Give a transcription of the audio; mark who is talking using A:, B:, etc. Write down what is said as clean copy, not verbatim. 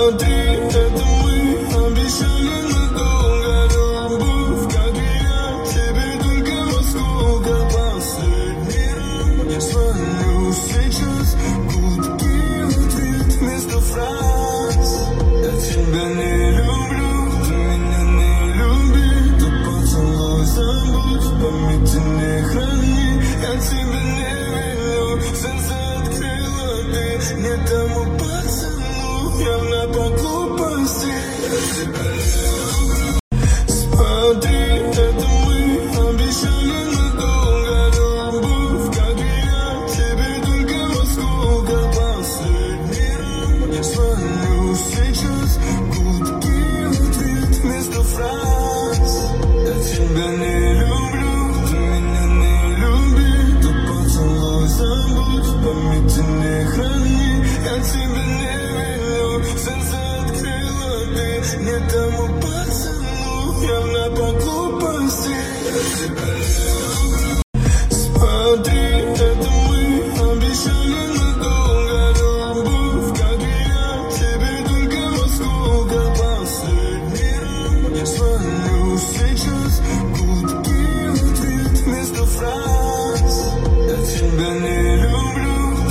A: Смотри, это мы обещали надолго любовь, как и я, тебе только насколько последний раз. Я звоню сейчас, гудки в ответ вместо фраз. Я тебя не люблю, ты меня не люби, ты поцелуй забудь, в памяти не храни. Я тебя не виню, сердце открыла ты не тому пацану, явно по глупости. Я тебя не люблю. Смотри, это мы обещали надолго любовь, как и я, тебе только насколько последний раз. Я звоню сейчас, гудки в ответ вместо фраз. Я тебя не люблю, ты меня не люби, ты поцелуй забудь, в памяти не храни. Я тебя не виню, сердце открыла ты не тому пацану, явно по глупости. Я тебя не люблю. Смотри, это мы обещали надолго любовь, как и я, тебе только насколько последний раз. Я звоню сейчас, гудки в ответ вместо фраз. Я тебя не